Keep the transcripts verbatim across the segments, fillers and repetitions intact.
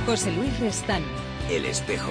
José Luis Restán. El Espejo.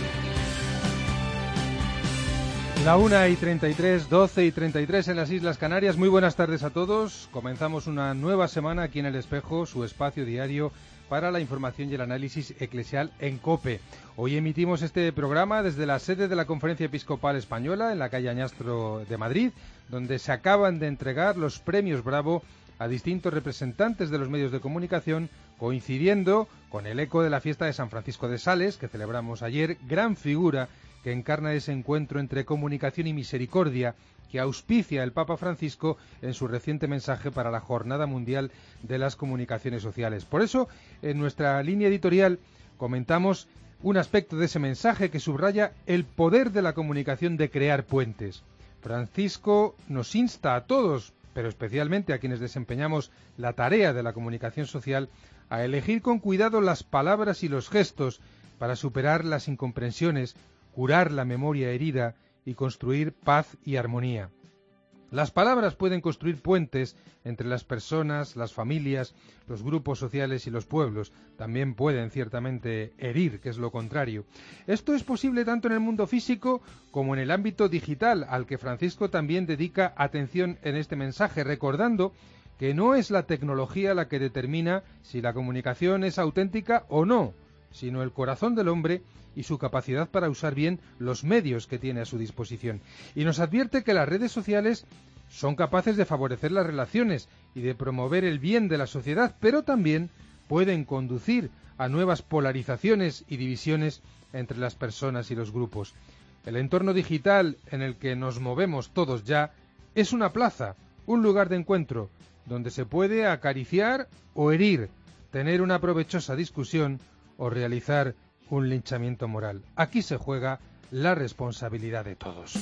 La una y treinta y tres, doce y treinta y tres en las Islas Canarias. Muy buenas tardes a todos. Comenzamos una nueva semana aquí en El Espejo, su espacio diario para la información y el análisis eclesial en COPE. Hoy emitimos este programa desde la sede de la Conferencia Episcopal Española, en la calle Añastro de Madrid, donde se acaban de entregar los premios Bravo a distintos representantes de los medios de comunicación, coincidiendo con el eco de la fiesta de San Francisco de Sales, que celebramos ayer, gran figura que encarna ese encuentro entre comunicación y misericordia que auspicia el Papa Francisco en su reciente mensaje para la Jornada Mundial de las Comunicaciones Sociales. Por eso, en nuestra línea editorial comentamos un aspecto de ese mensaje que subraya el poder de la comunicación de crear puentes. Francisco nos insta a todos, pero especialmente a quienes desempeñamos la tarea de la comunicación social, a elegir con cuidado las palabras y los gestos para superar las incomprensiones, curar la memoria herida y construir paz y armonía. Las palabras pueden construir puentes entre las personas, las familias, los grupos sociales y los pueblos. También pueden ciertamente herir, que es lo contrario. Esto es posible tanto en el mundo físico como en el ámbito digital, al que Francisco también dedica atención en este mensaje, recordando que no es la tecnología la que determina si la comunicación es auténtica o no, sino el corazón del hombre y su capacidad para usar bien los medios que tiene a su disposición. Y nos advierte que las redes sociales son capaces de favorecer las relaciones y de promover el bien de la sociedad, pero también pueden conducir a nuevas polarizaciones y divisiones entre las personas y los grupos. El entorno digital en el que nos movemos todos ya es una plaza, un lugar de encuentro, donde se puede acariciar o herir, tener una provechosa discusión o realizar un linchamiento moral. Aquí se juega la responsabilidad de todos.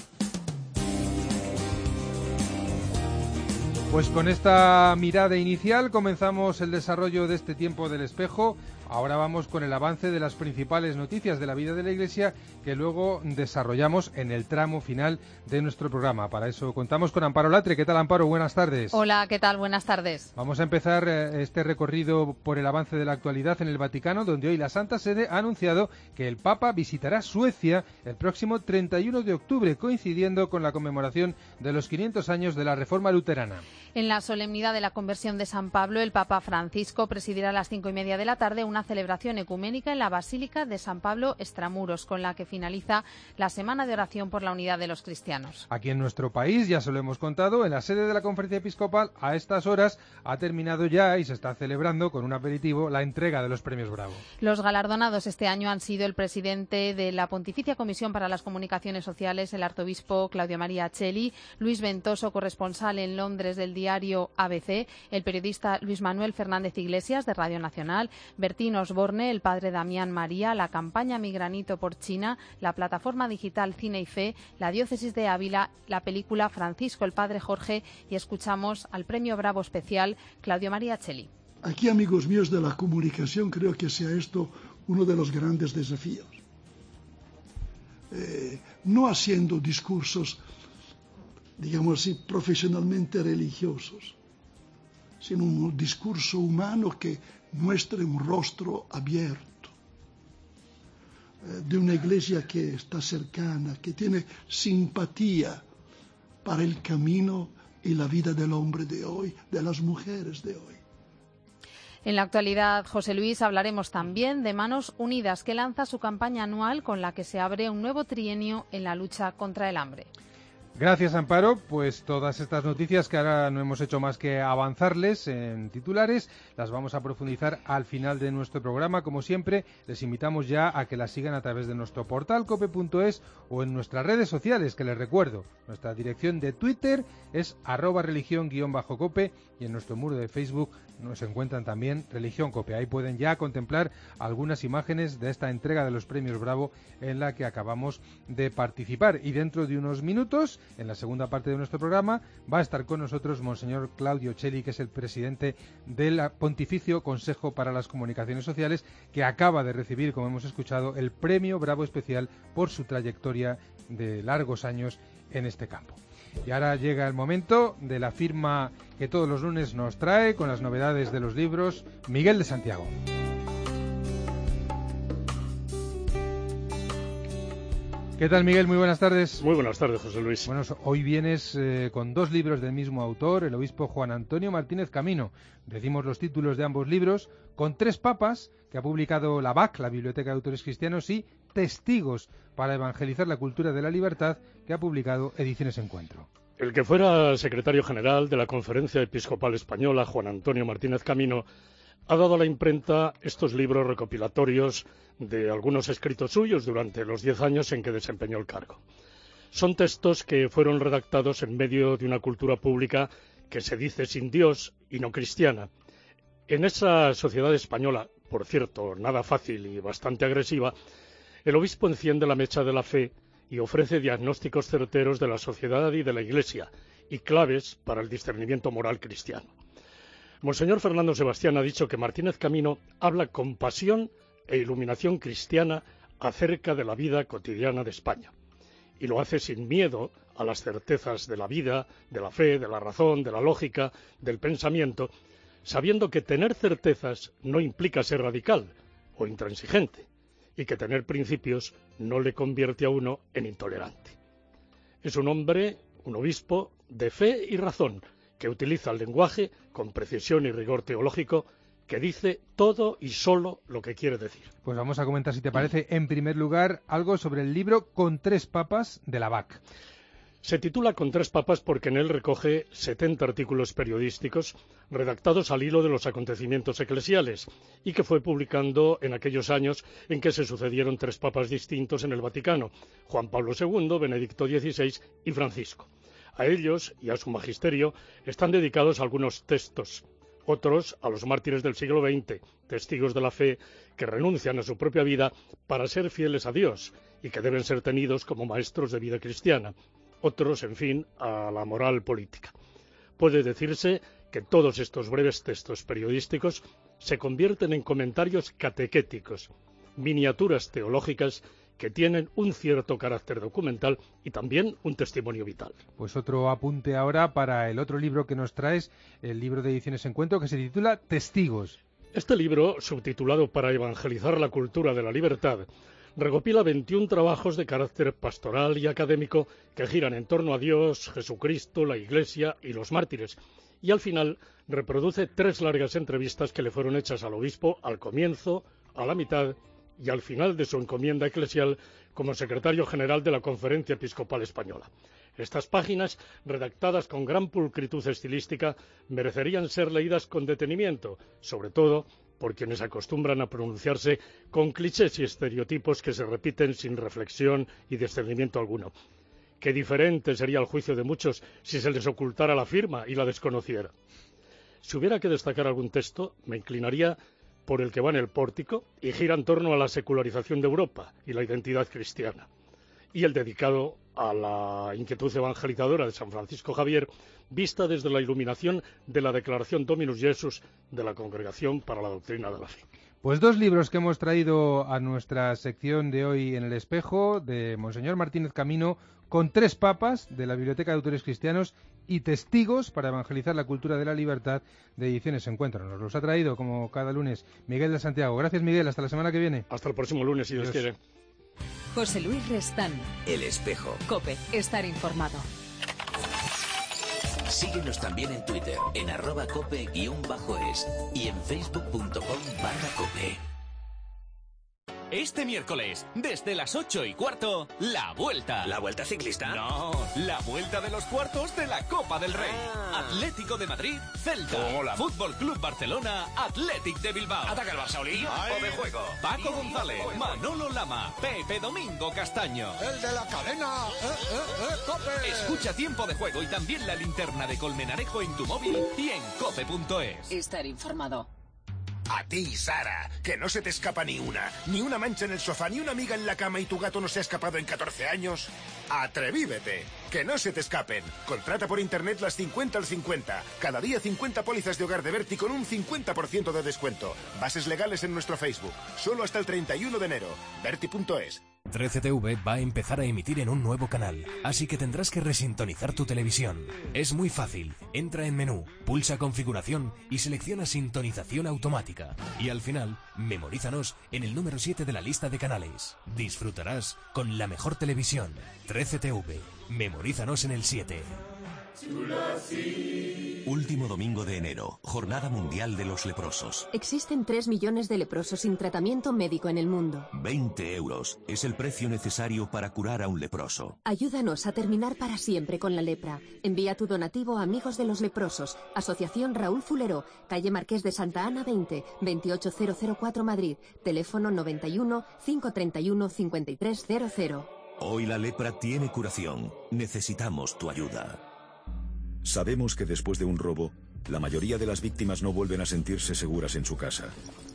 Pues con esta mirada inicial comenzamos el desarrollo de este tiempo del espejo. Ahora vamos con el avance de las principales noticias de la vida de la Iglesia que luego desarrollamos en el tramo final de nuestro programa. Para eso contamos con Amparo Latre. ¿Qué tal, Amparo? Buenas tardes. Hola, ¿qué tal? Buenas tardes. Vamos a empezar este recorrido por el avance de la actualidad en el Vaticano, donde hoy la Santa Sede ha anunciado que el Papa visitará Suecia el próximo treinta y uno de octubre, coincidiendo con la conmemoración de los quinientos años de la Reforma Luterana. En la solemnidad de la conversión de San Pablo, el Papa Francisco presidirá a las cinco y media de la tarde una celebración ecuménica en la Basílica de San Pablo Extramuros, con la que finaliza la Semana de Oración por la Unidad de los Cristianos. Aquí en nuestro país, ya se lo hemos contado, en la sede de la Conferencia Episcopal, a estas horas ha terminado ya y se está celebrando con un aperitivo la entrega de los premios Bravo. Los galardonados este año han sido el presidente de la Pontificia Comisión para las Comunicaciones Sociales, el arzobispo Claudio María Celli, Luis Ventoso, corresponsal en Londres del diario A B C, el periodista Luis Manuel Fernández Iglesias de Radio Nacional, Bertín Osborne, el padre Damián María, la campaña Mi Granito por China, la plataforma digital Cine y Fe, la diócesis de Ávila, la película Francisco el Padre Jorge, y escuchamos al premio Bravo especial Claudio María Celli. Aquí, amigos míos de la comunicación, creo que sea esto uno de los grandes desafíos. Eh, no haciendo discursos, digamos así, profesionalmente religiosos, sino un discurso humano que muestre un rostro abierto, eh, de una iglesia que está cercana, que tiene simpatía para el camino y la vida del hombre de hoy, de las mujeres de hoy. En la actualidad, José Luis, hablaremos también de Manos Unidas, que lanza su campaña anual con la que se abre un nuevo trienio en la lucha contra el hambre. Gracias, Amparo. Pues todas estas noticias que ahora no hemos hecho más que avanzarles en titulares, las vamos a profundizar al final de nuestro programa. Como siempre, les invitamos ya a que las sigan a través de nuestro portal cope punto es o en nuestras redes sociales, que les recuerdo. Nuestra dirección de Twitter es arroba religión guión bajo cope y en nuestro muro de Facebook nos encuentran también Religión Cope. Ahí pueden ya contemplar algunas imágenes de esta entrega de los premios Bravo en la que acabamos de participar. Y dentro de unos minutos, en la segunda parte de nuestro programa, va a estar con nosotros Monseñor Claudio Celli, que es el presidente del Pontificio Consejo para las Comunicaciones Sociales, que acaba de recibir, como hemos escuchado, el premio Bravo especial por su trayectoria de largos años en este campo. Y ahora llega el momento de la firma que todos los lunes nos trae con las novedades de los libros, Miguel de Santiago. ¿Qué tal, Miguel? Muy buenas tardes. Muy buenas tardes, José Luis. Bueno, hoy vienes eh, con dos libros del mismo autor, el obispo Juan Antonio Martínez Camino. Decimos los títulos de ambos libros, con tres papas que ha publicado la B A C, la Biblioteca de Autores Cristianos, y Testigos para evangelizar la cultura de la libertad, que ha publicado Ediciones Encuentro. El que fuera secretario general de la Conferencia Episcopal Española, Juan Antonio Martínez Camino, ha dado a la imprenta estos libros recopilatorios de algunos escritos suyos durante los diez años en que desempeñó el cargo. Son textos que fueron redactados en medio de una cultura pública que se dice sin Dios y no cristiana. En esa sociedad española, por cierto, nada fácil y bastante agresiva, el obispo enciende la mecha de la fe y ofrece diagnósticos certeros de la sociedad y de la Iglesia, y claves para el discernimiento moral cristiano. Monseñor Fernando Sebastián ha dicho que Martínez Camino habla con pasión e iluminación cristiana acerca de la vida cotidiana de España, y lo hace sin miedo a las certezas de la vida, de la fe, de la razón, de la lógica, del pensamiento, sabiendo que tener certezas no implica ser radical o intransigente, y que tener principios no le convierte a uno en intolerante. Es un hombre, un obispo, de fe y razón, que utiliza el lenguaje con precisión y rigor teológico, que dice todo y solo lo que quiere decir. Pues vamos a comentar, si te parece, en primer lugar, algo sobre el libro Con tres papas de la B A C. Se titula Con tres papas porque en él recoge setenta artículos periodísticos redactados al hilo de los acontecimientos eclesiales y que fue publicando en aquellos años en que se sucedieron tres papas distintos en el Vaticano, Juan Pablo segundo, Benedicto dieciséis y Francisco. A ellos y a su magisterio están dedicados algunos textos, otros a los mártires del siglo veinte, testigos de la fe que renuncian a su propia vida para ser fieles a Dios y que deben ser tenidos como maestros de vida cristiana, otros, en fin, a la moral política. Puede decirse que todos estos breves textos periodísticos se convierten en comentarios catequéticos, miniaturas teológicas que tienen un cierto carácter documental y también un testimonio vital. Pues otro apunte ahora para el otro libro que nos traes, el libro de Ediciones Encuentro, que se titula Testigos. Este libro, subtitulado Para evangelizar la cultura de la libertad, recopila veintiún trabajos de carácter pastoral y académico que giran en torno a Dios, Jesucristo, la Iglesia y los mártires, y al final reproduce tres largas entrevistas que le fueron hechas al obispo al comienzo, a la mitad y al final de su encomienda eclesial como secretario general de la Conferencia Episcopal Española. Estas páginas, redactadas con gran pulcritud estilística, merecerían ser leídas con detenimiento, sobre todo por quienes acostumbran a pronunciarse con clichés y estereotipos que se repiten sin reflexión y discernimiento alguno. Qué diferente sería el juicio de muchos si se les ocultara la firma y la desconociera. Si hubiera que destacar algún texto, me inclinaría por el que va en el pórtico y gira en torno a la secularización de Europa y la identidad cristiana, y el dedicado a la inquietud evangelizadora de San Francisco Javier, vista desde la iluminación de la Declaración Dominus Jesus de la Congregación para la Doctrina de la Fe. Pues dos libros que hemos traído a nuestra sección de hoy en El Espejo, de Monseñor Martínez Camino, Con tres papas, de la Biblioteca de Autores Cristianos, y Testigos para evangelizar la cultura de la libertad, de Ediciones Encuentro. Nos los ha traído, como cada lunes, Miguel de Santiago. Gracias, Miguel. Hasta la semana que viene. Hasta el próximo lunes, si Dios quiere. José Luis Restán. El Espejo. COPE. Estar informado. Síguenos también en Twitter, en arroba cope guión bajo es y en facebook punto com barra cope. Este miércoles, desde las ocho y cuarto, la Vuelta. ¿La Vuelta ciclista? No, la Vuelta de los cuartos de la Copa del Rey. Ah. Atlético de Madrid, Celta. Hola. Fútbol Club Barcelona, Athletic de Bilbao. ¿Ataca el Barça, Oli? ¿O de juego? Paco González, Manolo Lama, Pepe Domingo Castaño. El de la cadena, eh, eh, eh, COPE. Escucha Tiempo de Juego y también la linterna de Colmenarejo en tu móvil y en cope punto es. Estar informado. A ti, Sara, que no se te escapa ni una, ni una mancha en el sofá, ni una amiga en la cama y tu gato no se ha escapado en catorce años. ¡Atrevívete! Que no se te escapen. Contrata por internet las cincuenta al cincuenta. Cada día cincuenta pólizas de hogar de Berti con un cincuenta por ciento de descuento. Bases legales en nuestro Facebook. Solo hasta el treinta y uno de enero. Berti punto es. trece T V va a empezar a emitir en un nuevo canal, así que tendrás que resintonizar tu televisión. Es muy fácil. Entra en menú, pulsa configuración y selecciona sintonización automática. Y al final, memorízanos en el número siete de la lista de canales. Disfrutarás con la mejor televisión. trece T V. Memorízanos en el siete. Último domingo de enero, Jornada Mundial de los Leprosos. Existen tres millones de leprosos sin tratamiento médico en el mundo. veinte euros es el precio necesario para curar a un leproso. Ayúdanos a terminar para siempre con la lepra. Envía tu donativo a Amigos de los Leprosos, Asociación Raúl Fulero, calle Marqués de Santa Ana veinte, veintiocho mil cuatro Madrid, teléfono noventa y uno, cinco treinta y uno, cincuenta y tres cero cero. Hoy la lepra tiene curación. Necesitamos tu ayuda. Sabemos que después de un robo, la mayoría de las víctimas no vuelven a sentirse seguras en su casa.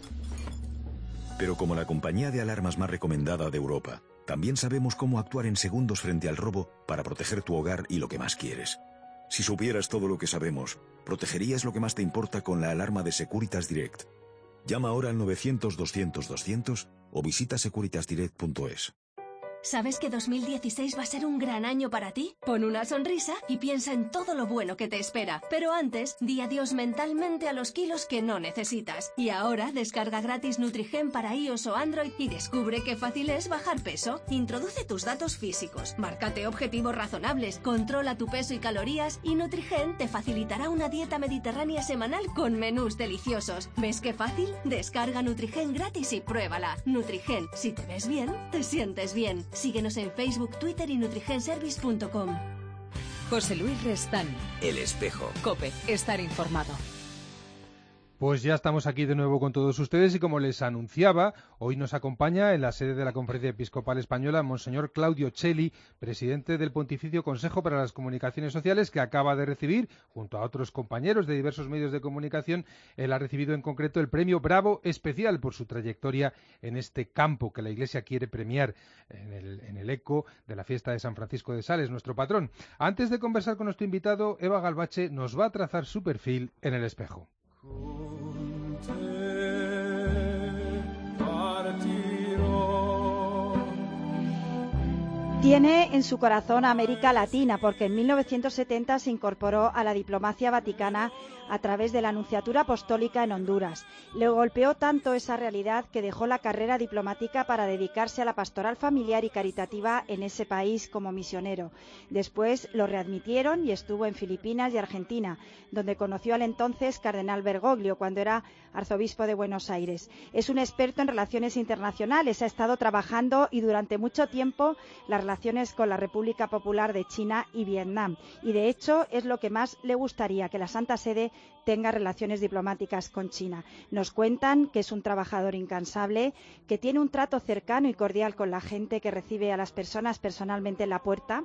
Pero como la compañía de alarmas más recomendada de Europa, también sabemos cómo actuar en segundos frente al robo para proteger tu hogar y lo que más quieres. Si supieras todo lo que sabemos, protegerías lo que más te importa con la alarma de Securitas Direct. Llama ahora al novecientos, doscientos, doscientos o visita securitas direct punto es. ¿Sabes que dos mil dieciséis va a ser un gran año para ti? Pon una sonrisa y piensa en todo lo bueno que te espera. Pero antes, di adiós mentalmente a los kilos que no necesitas. Y ahora, descarga gratis Nutrigen para iOS o Android y descubre qué fácil es bajar peso. Introduce tus datos físicos, márcate objetivos razonables, controla tu peso y calorías y Nutrigen te facilitará una dieta mediterránea semanal con menús deliciosos. ¿Ves qué fácil? Descarga Nutrigen gratis y pruébala. Nutrigen, si te ves bien, te sientes bien. Síguenos en Facebook, Twitter y nutrigenservice punto com. José Luis Restán. El Espejo. COPE. Estar informado. Pues ya estamos aquí de nuevo con todos ustedes y como les anunciaba, hoy nos acompaña en la sede de la Conferencia Episcopal Española Monseñor Claudio Celli, presidente del Pontificio Consejo para las Comunicaciones Sociales, que acaba de recibir, junto a otros compañeros de diversos medios de comunicación, él ha recibido en concreto el premio Bravo Especial por su trayectoria en este campo que la Iglesia quiere premiar en el, en el eco de la fiesta de San Francisco de Sales, nuestro patrón. Antes de conversar con nuestro invitado, Eva Galvache nos va a trazar su perfil en el espejo. Tiene en su corazón a América Latina porque en mil novecientos setenta se incorporó a la diplomacia vaticana a través de la Nunciatura Apostólica en Honduras. Le golpeó tanto esa realidad que dejó la carrera diplomática para dedicarse a la pastoral familiar y caritativa en ese país como misionero. Después lo readmitieron y estuvo en Filipinas y Argentina, donde conoció al entonces cardenal Bergoglio cuando era arzobispo de Buenos Aires. Es un experto en relaciones internacionales, ha estado trabajando y durante mucho tiempo las relaciones con la República Popular de China y Vietnam. Y de hecho es lo que más le gustaría, que la Santa Sede tenga relaciones diplomáticas con China. Nos cuentan que es un trabajador incansable, que tiene un trato cercano y cordial con la gente, que recibe a las personas personalmente en la puerta.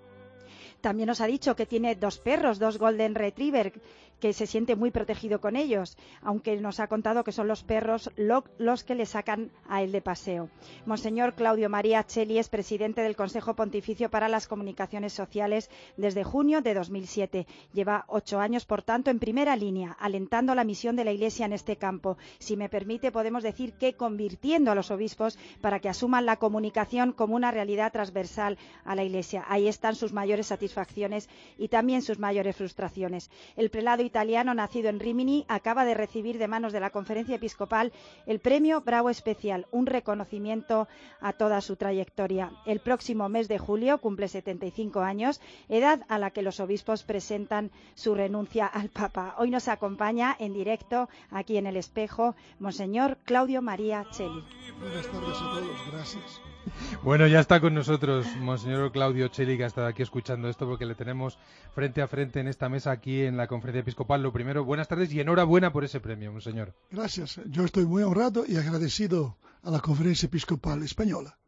También nos ha dicho que tiene dos perros, dos Golden Retriever, que se siente muy protegido con ellos, aunque nos ha contado que son los perros lo, los que le sacan a él de paseo. Monseñor Claudio María Celli es presidente del Consejo Pontificio para las Comunicaciones Sociales desde junio de dos mil siete. Lleva ocho años, por tanto, en primera línea, alentando la misión de la Iglesia en este campo. Si me permite, podemos decir que convirtiendo a los obispos para que asuman la comunicación como una realidad transversal a la Iglesia. Ahí están sus mayores satisfacciones y también sus mayores frustraciones. El prelado italiano, nacido en Rímini, acaba de recibir de manos de la Conferencia Episcopal el premio Bravo Especial, un reconocimiento a toda su trayectoria. El próximo mes de julio cumple setenta y cinco años, edad a la que los obispos presentan su renuncia al Papa. Hoy nos acompaña en directo aquí en El Espejo Monseñor Claudio María Celli. Buenas tardes a todos, gracias. Bueno, ya está con nosotros Monseñor Claudio Celli, que ha estado aquí escuchando esto porque le tenemos frente a frente en esta mesa aquí en la Conferencia Episcopal. Lo primero, buenas tardes y enhorabuena por ese premio, Monseñor. Gracias, yo estoy muy honrado y agradecido a la Conferencia Episcopal Española.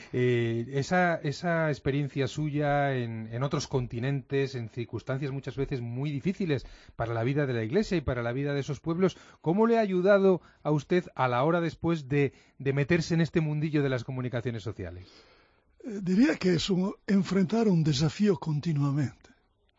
Eh, esa, esa experiencia suya en, en otros continentes, en circunstancias muchas veces muy difíciles para la vida de la Iglesia y para la vida de esos pueblos, ¿cómo le ha ayudado a usted a la hora después de, de meterse en este mundillo de las comunicaciones sociales? Eh, diría que es un, enfrentar un desafío continuamente.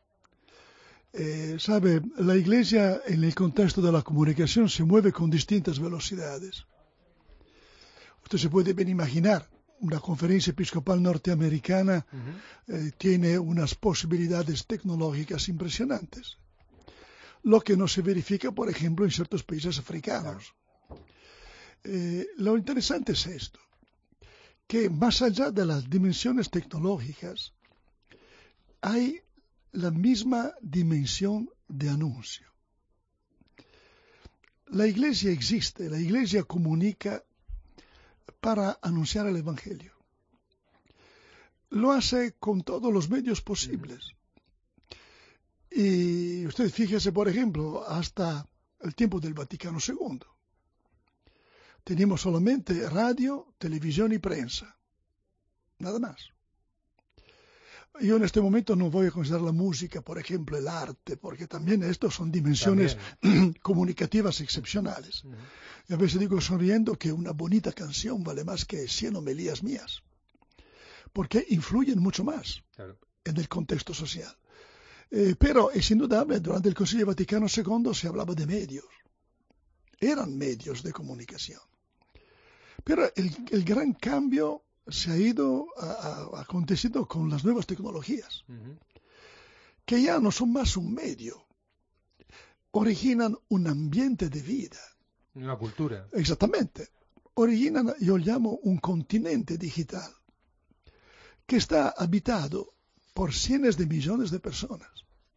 Eh, sabe, la Iglesia en el contexto de la comunicación se mueve con distintas velocidades. Usted se puede bien imaginar una conferencia episcopal norteamericana uh-huh. eh, tiene unas posibilidades tecnológicas impresionantes. Lo que no se verifica, por ejemplo, en ciertos países africanos. Claro. Eh, lo interesante es esto, que más allá de las dimensiones tecnológicas, hay la misma dimensión de anuncio. La Iglesia existe, la Iglesia comunica para anunciar el Evangelio. Lo hace con todos los medios posibles. Y usted fíjese, por ejemplo, hasta el tiempo del Vaticano segundo. Teníamos solamente radio, televisión y prensa. Nada más. Yo en este momento no voy a considerar la música, por ejemplo, el arte, porque también estos son dimensiones comunicativas excepcionales. Uh-huh. Y a veces digo sonriendo que una bonita canción vale más que cien homilías mías, porque influyen mucho más claro. en el contexto social. Eh, pero es indudable, durante el Concilio Vaticano segundo se hablaba de medios. Eran medios de comunicación. Pero el, el gran cambio se ha ido a, a, aconteciendo con las nuevas tecnologías, uh-huh. que ya no son más un medio, originan un ambiente de vida. Una cultura. Exactamente. Originan, yo llamo, un continente digital, que está habitado por cientos de millones de personas.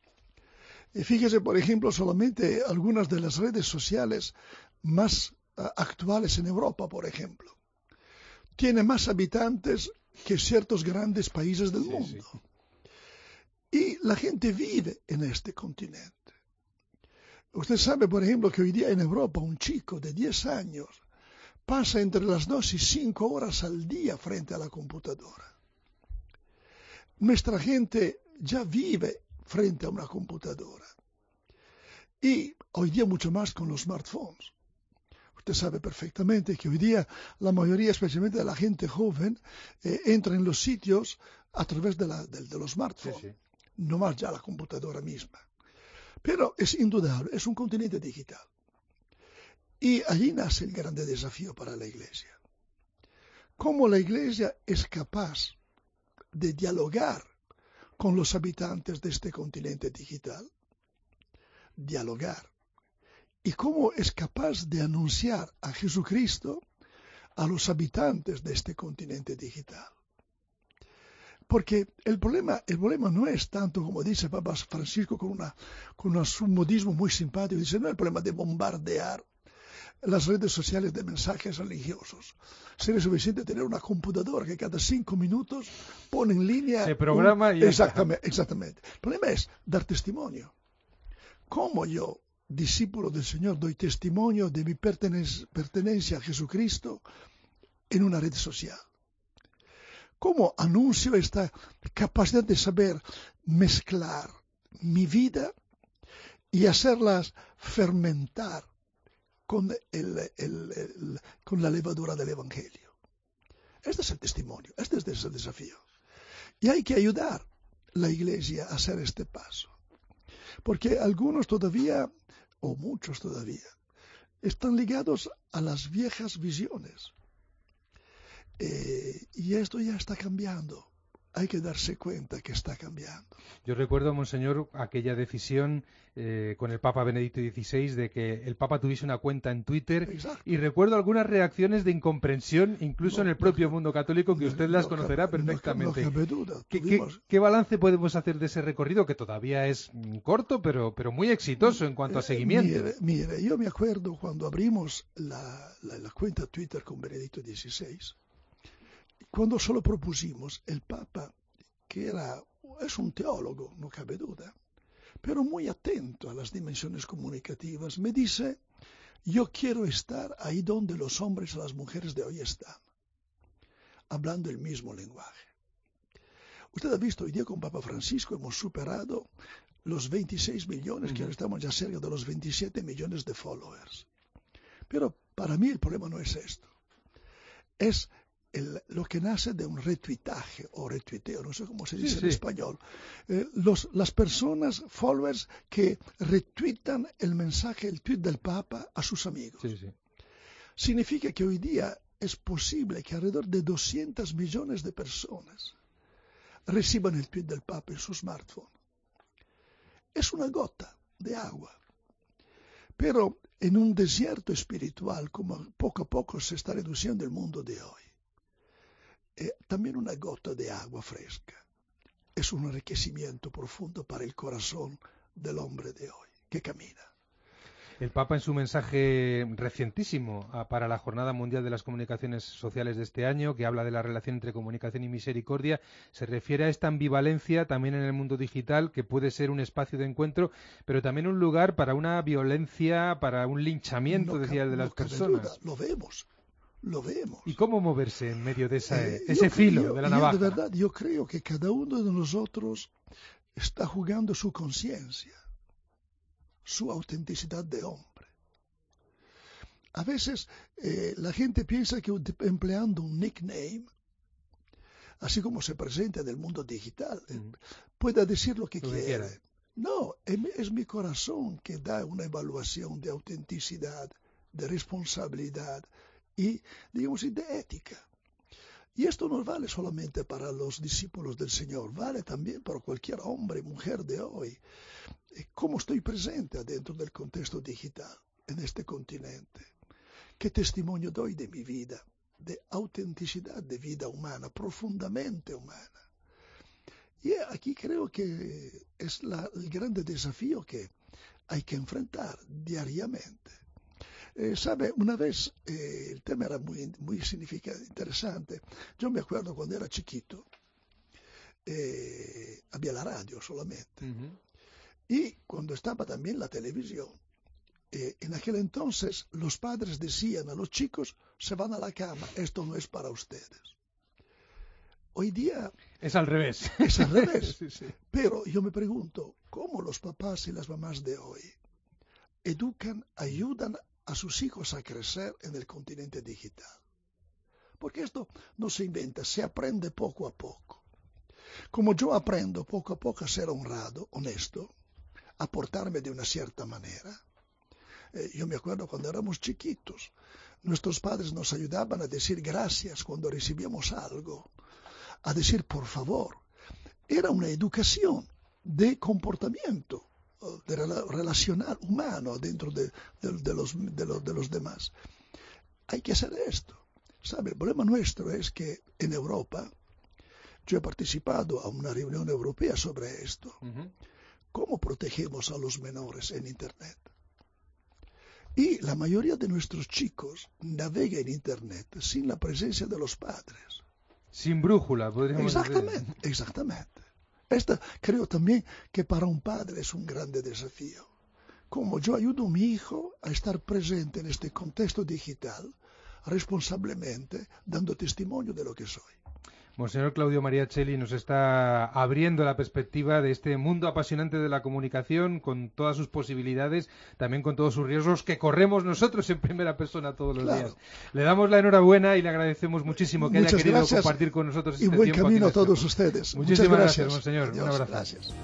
Y fíjese, por ejemplo, solamente algunas de las redes sociales más uh, actuales en Europa, por ejemplo. Tiene más habitantes que ciertos grandes países del sí, mundo. Sí. Y la gente vive en este continente. Usted sabe, por ejemplo, que hoy día en Europa un chico de diez años pasa entre las dos y cinco horas al día frente a la computadora. Nuestra gente ya vive frente a una computadora. Y hoy día mucho más con los smartphones. Usted sabe perfectamente que hoy día la mayoría, especialmente de la gente joven, eh, entra en los sitios a través de, la, de, de los smartphones, sí, sí. no más ya la computadora misma. Pero es indudable, es un continente digital. Y allí nace el grande desafío para la Iglesia. ¿Cómo la Iglesia es capaz de dialogar con los habitantes de este continente digital? Dialogar. ¿Y cómo es capaz de anunciar a Jesucristo a los habitantes de este continente digital? Porque el problema, el problema no es tanto, como dice Papa Francisco con, una, con un modismo muy simpático, dice, no es el problema de bombardear las redes sociales de mensajes religiosos. Sería suficiente tener una computadora que cada cinco minutos pone en línea... Se programa un... y... Exactamente, exactamente. El problema es dar testimonio. ¿Cómo yo, discípulo del Señor, doy testimonio de mi pertene- pertenencia a Jesucristo en una red social? ¿Cómo anuncio esta capacidad de saber mezclar mi vida y hacerlas fermentar con, el, el, el, con la levadura del Evangelio? Este es el testimonio, este es el desafío. Y hay que ayudar a la Iglesia a hacer este paso. Porque algunos todavía, o muchos todavía, están ligados a las viejas visiones. Eh, y esto ya está cambiando. Hay que darse cuenta que está cambiando. Yo recuerdo, Monseñor, aquella decisión eh, con el Papa Benedicto dieciséis de que el Papa tuviese una cuenta en Twitter. Exacto. Y recuerdo algunas reacciones de incomprensión, incluso no, en el propio no, mundo católico, que usted no, las conocerá no, perfectamente. No, no cabe duda. ¿Qué, ¿Qué, ¿Qué balance podemos hacer de ese recorrido, que todavía es corto, pero, pero muy exitoso en cuanto a seguimiento? Mire, mire, yo me acuerdo cuando abrimos la, la, la cuenta Twitter con Benedicto dieciséis, cuando solo propusimos, el Papa, que era, es un teólogo, no cabe duda, pero muy atento a las dimensiones comunicativas, me dice, yo quiero estar ahí donde los hombres y las mujeres de hoy están, hablando el mismo lenguaje. Usted ha visto, hoy día con Papa Francisco hemos superado los veintiséis millones, uh-huh. que ahora estamos ya cerca de los veintisiete millones de followers. Pero para mí el problema no es esto, es El, lo que nace de un retuitaje o retuiteo, no sé cómo se dice sí, en sí. español. Eh, los, las personas, followers, que retuitan el mensaje, el tweet del Papa a sus amigos. Sí, sí. Significa que hoy día es posible que alrededor de doscientos millones de personas reciban el tweet del Papa en su smartphone. Es una gota de agua. Pero en un desierto espiritual, como poco a poco se está reduciendo el mundo de hoy, eh, también una gota de agua fresca es un enriquecimiento profundo para el corazón del hombre de hoy, que camina. El Papa, en su mensaje recientísimo para la Jornada Mundial de las Comunicaciones Sociales de este año, que habla de la relación entre comunicación y misericordia, se refiere a esta ambivalencia también en el mundo digital, que puede ser un espacio de encuentro, pero también un lugar para una violencia, para un linchamiento, no, decía, de las no cabe personas. Duda, lo vemos, lo vemos. ¿Y cómo moverse en medio de esa, eh, ese yo, filo yo, de la yo navaja? De verdad, yo creo que cada uno de nosotros está jugando su conciencia, su autenticidad de hombre. A veces eh, la gente piensa que empleando un nickname, así como se presenta en el mundo digital, mm. pueda decir lo que lo quiere. quiere. No, es, es mi corazón que da una evaluación de autenticidad, de responsabilidad y, digamos, y de ética. Y esto no vale solamente para los discípulos del Señor, vale también para cualquier hombre y mujer de hoy. ¿Cómo estoy presente dentro del contexto digital en este continente? ¿Qué testimonio doy de mi vida, de autenticidad de vida humana, profundamente humana? Y aquí creo que es la, el gran desafío que hay que enfrentar diariamente. Eh, sabe, una vez eh, el tema era muy, muy significativo, interesante. Yo me acuerdo cuando era chiquito, eh, había la radio solamente. Uh-huh. Y cuando estaba también la televisión, eh, en aquel entonces los padres decían a los chicos, se van a la cama, esto no es para ustedes. Hoy día... Es al revés. Es al revés. Sí, sí. Pero yo me pregunto, ¿cómo los papás y las mamás de hoy educan, ayudan a sus hijos a crecer en el continente digital? Porque esto no se inventa, se aprende poco a poco. Como yo aprendo poco a poco a ser honrado, honesto, a portarme de una cierta manera. Eh, yo me acuerdo cuando éramos chiquitos, nuestros padres nos ayudaban a decir gracias cuando recibíamos algo, a decir por favor. Era una educación de comportamiento, de rela- relacional humano dentro de, de, de, los, de, los, de los demás. Hay que hacer esto. ¿Sabe? El problema nuestro es que en Europa, yo he participado a una reunión europea sobre esto. Uh-huh. ¿Cómo protegemos a los menores en Internet? Y la mayoría de nuestros chicos navega en Internet sin la presencia de los padres. Sin brújula, podríamos exactamente, decir. Exactamente. Esta creo también que para un padre es un grande desafío. Como yo ayudo a mi hijo a estar presente en este contexto digital, responsablemente, dando testimonio de lo que soy. Monseñor Claudio María Celli nos está abriendo la perspectiva de este mundo apasionante de la comunicación, con todas sus posibilidades, también con todos sus riesgos que corremos nosotros en primera persona todos los claro. días. Le damos la enhorabuena y le agradecemos muchísimo que Muchas haya querido gracias. compartir con nosotros este tiempo. Y buen tiempo camino aquí a todos ustedes. Muchísimas Muchas gracias, gracias, Monseñor. Adiós, Un abrazo. Gracias.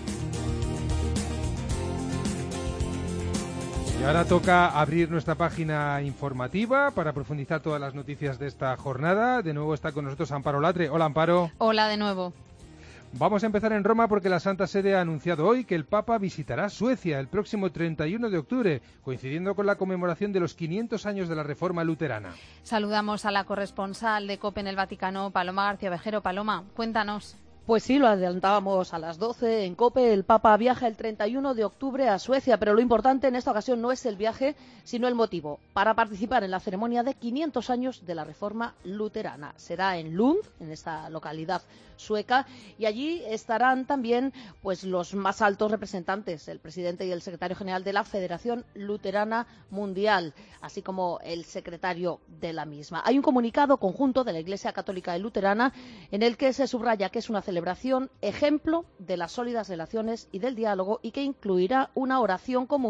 Y ahora toca abrir nuestra página informativa para profundizar todas las noticias de esta jornada. De nuevo está con nosotros Amparo Latre. Hola, Amparo. Hola de nuevo. Vamos a empezar en Roma porque la Santa Sede ha anunciado hoy que el Papa visitará Suecia el próximo treinta y uno de octubre, coincidiendo con la conmemoración de los quinientos años de la Reforma luterana. Saludamos a la corresponsal de COPE en el Vaticano, Paloma García Vejero. Paloma, cuéntanos. Pues sí, lo adelantábamos a las doce en COPE. El Papa viaja el treinta y uno de octubre a Suecia, pero lo importante en esta ocasión no es el viaje, sino el motivo, para participar en la ceremonia de quinientos años de la Reforma luterana. Será en Lund, en esta localidad sueca, y allí estarán también pues los más altos representantes, el presidente y el secretario general de la Federación Luterana Mundial, así como el secretario de la misma. Hay un comunicado conjunto de la Iglesia Católica y Luterana en el que se subraya que es una celebración ejemplo de las sólidas relaciones y del diálogo y que incluirá una oración común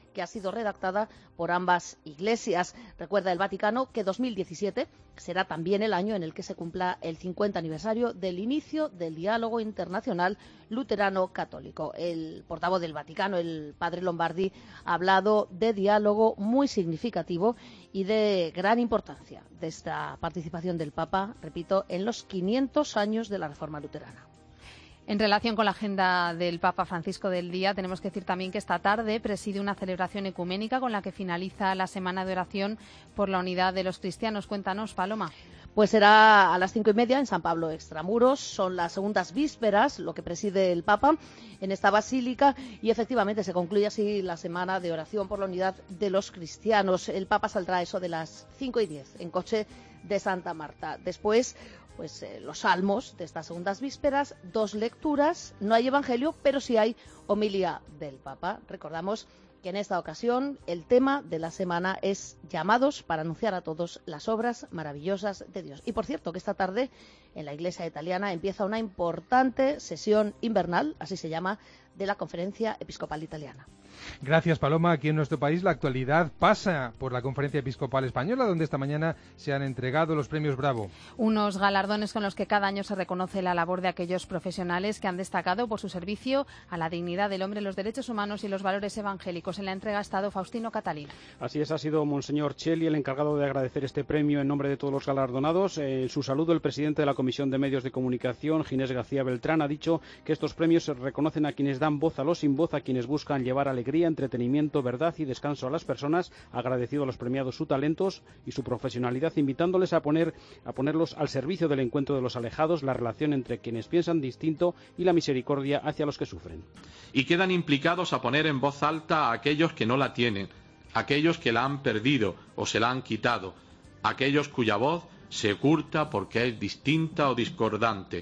que ha sido redactada por ambas iglesias. Recuerda el Vaticano que dos mil diecisiete será también el año en el que se cumpla el cincuenta aniversario del inicio del diálogo internacional luterano-católico. El portavoz del Vaticano, el padre Lombardi, ha hablado de diálogo muy significativo y de gran importancia de esta participación del Papa, repito, en los quinientos años de la Reforma luterana. En relación con la agenda del Papa Francisco del día, tenemos que decir también que esta tarde preside una celebración ecuménica con la que finaliza la semana de oración por la unidad de los cristianos. Cuéntanos, Paloma. Pues será a las cinco y media en San Pablo Extramuros. Son las segundas vísperas, lo que preside el Papa en esta basílica, y efectivamente se concluye así la semana de oración por la unidad de los cristianos. El Papa saldrá a eso de las cinco y diez en coche de Santa Marta. Después, pues eh, los salmos de estas segundas vísperas, dos lecturas, no hay evangelio, pero sí hay homilía del Papa. Recordamos que en esta ocasión el tema de la semana es llamados para anunciar a todos las obras maravillosas de Dios. Y por cierto, que esta tarde en la Iglesia italiana empieza una importante sesión invernal, así se llama, de la Conferencia Episcopal Italiana. Gracias, Paloma. Aquí en nuestro país la actualidad pasa por la Conferencia Episcopal Española, donde esta mañana se han entregado los premios Bravo. Unos galardones con los que cada año se reconoce la labor de aquellos profesionales que han destacado por su servicio a la dignidad del hombre, los derechos humanos y los valores evangélicos. En la entrega ha estado Faustino Catalina. Así es, ha sido Monseñor Cheli el encargado de agradecer este premio en nombre de todos los galardonados. En su saludo, el presidente de la Comisión de Medios de Comunicación, Ginés García Beltrán, ha dicho que estos premios se reconocen a quienes dan voz a los sin voz, a quienes buscan llevar alegría, entretenimiento, verdad y descanso a las personas. Ha agradecido a los premiados su talentos y su profesionalidad, invitándoles a poner a ponerlos al servicio del encuentro de los alejados, la relación entre quienes piensan distinto y la misericordia hacia los que sufren. Y quedan implicados a poner en voz alta a aquellos que no la tienen, aquellos que la han perdido o se la han quitado, aquellos cuya voz se oculta porque es distinta o discordante.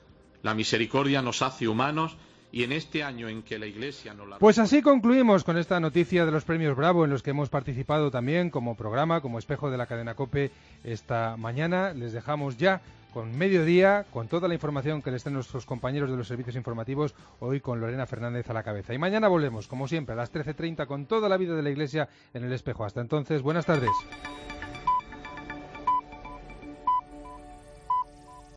La misericordia nos hace humanos. Y en este año en que la Iglesia no la... Pues así concluimos con esta noticia de los premios Bravo, en los que hemos participado también como programa, como espejo de la cadena COPE esta mañana. Les dejamos ya con mediodía, con toda la información que les den nuestros compañeros de los servicios informativos, hoy con Lorena Fernández a la cabeza. Y mañana volvemos, como siempre, a las trece treinta con toda la vida de la Iglesia en el espejo. Hasta entonces, buenas tardes.